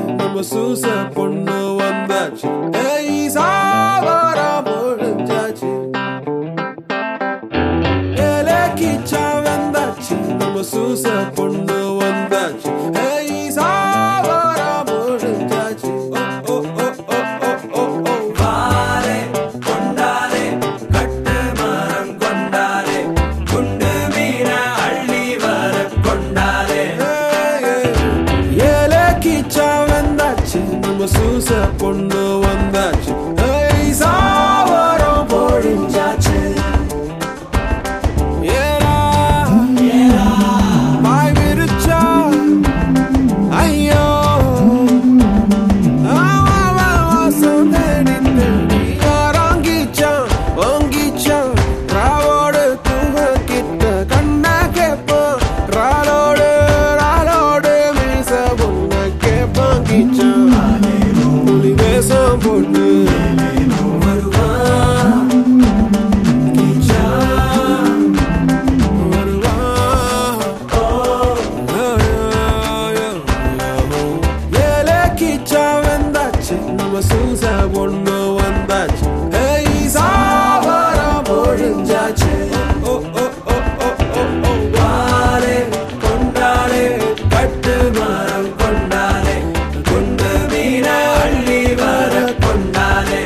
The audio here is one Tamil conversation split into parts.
நம்ம சூச பொண்ணு வந்தாச்சு. ஏய் சாவரம் முடிஞ்சாச்சு. ஏலே கிச்சா வந்தாச்சு. நம்ம சூச பொண்ணு வந்தாச்சு. ஏய் சாவரம் முடிஞ்சாச்சு. ஓ ஓ ஓ ஓ ஓ வாரே கொண்டாரே கட்டு மரம் கொண்டாரே குண்டு மீன அள்ளி வர கொண்டாரே. ஏலே கிச்சா வந்தாச்சு. நம்ம சூச பொண்ணு வந்தாச்சு. ஏய் சாவரம் முடிஞ்சாச்சு. ஏலா பாய் விரிச்சா ஐயோ வாசம் தேடி தேடி யாராங்கிச்சான் வாங்கிச்சான் ராவோடு தூங்க கிட்ட கண்ண கேப்பான் ராலோடு ராலோடு மீச பொண்ண கேப்பாங்கிச்சான் புலி வேஷம் போட்டு வருவான் கிச்சான் வருவான். ஏலே கிச்சா வந்தாச்சு. நம்ம சூச பொண்ணு வந்தாச்சு. ஏய் சாவரம் முடிஞ்சாச்சு. ஓ ஓ ஓ ஓ ஓ ஓ வாரே கொண்டாரே கட்டு மரம் கொண்டாரே குண்டு மீன அள்ளி வர கொண்டாரே.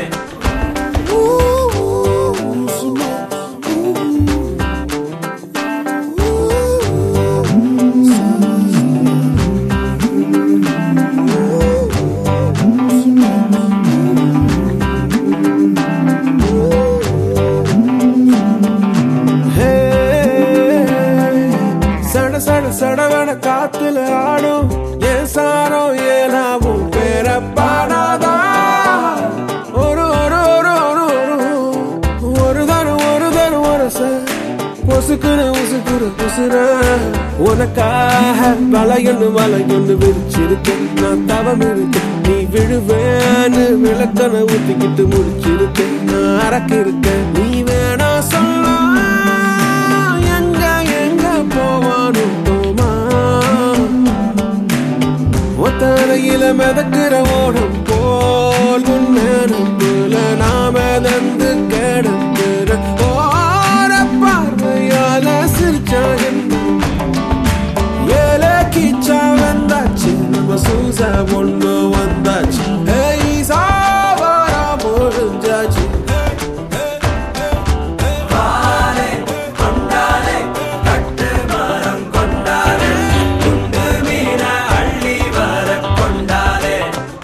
சட சட சடவன காத்துல ஆடும் ஏன் சாரோ ஏனாவும் பேர பாடாதா. ஒரு ஒரு ஒரு ஒரு ஒரு தரம் ஒரு தரம் வரச பொசுக்குற உசுக்குற உசுர உனக்காக வலையொன்னு விரிச்சிருக்கேன். நான் தவம் இருக்கேன் நீ விழுவேன்னு விளக்கனை ஊத்திக்கிட்டு முடிச்சிருக்கேன். நான் அரக்கு இருக்கேன் நீ வேணா சொல்ல எங்க எங்க போவானும் தோமா. ஒத்தரையில மிதக்கிற ஓடம் போல் உன்னேனுக்குல நாம தந்து கிடக்கிற ஓர பார்வையால சிரிச்சா என்ன. ஏலே கிச்சா வந்தாச்சு. நம்ம சூச பொண்ணு வந்தாச்சு. ஏய் சாவரம் முடிஞ்சாச்சு. வாரே கொண்டாரே கட்டு மரம் கொண்டாரே குண்டு மீன அள்ளி வர கொண்டாரே.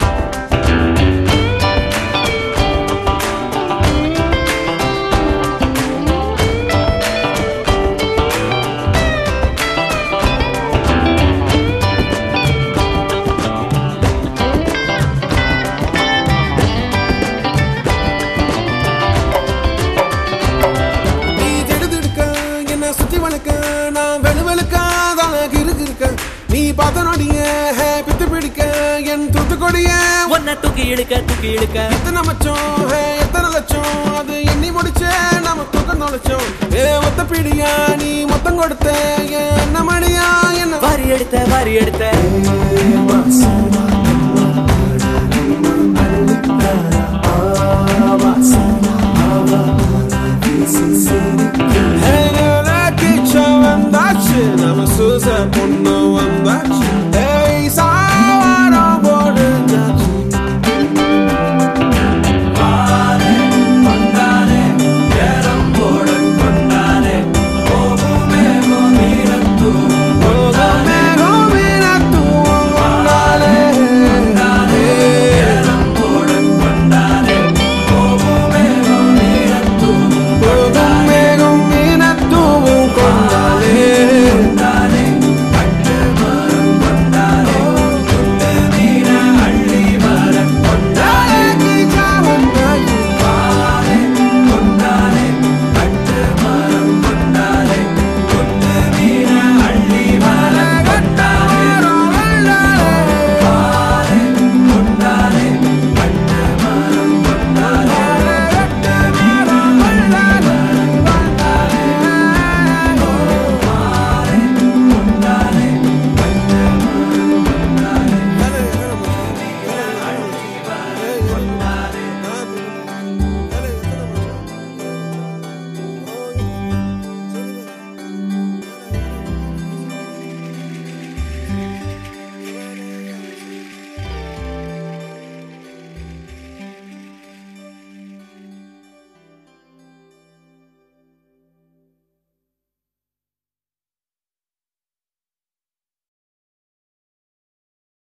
நீ திடுதிடுக்க என்ன சுத்தி வளர்க்க நான் வெளுவெளுக்க தான இருக்க. நீ பார்த்த நொடிய பித்து பிடிக்க என் தூத்துக்கொடிய உன்னை தூக்கி இழுக்க எத்தனை மச்சம் எத்தனை லட்சம் அது எண்ணி முடிச்ச நம்ம தூக்கம் தொலைச்சோம். ஒத்த பிடியா நீ மொத்தம் கொடுத்த என்ன மணியா என்ன வாரி எடுத்த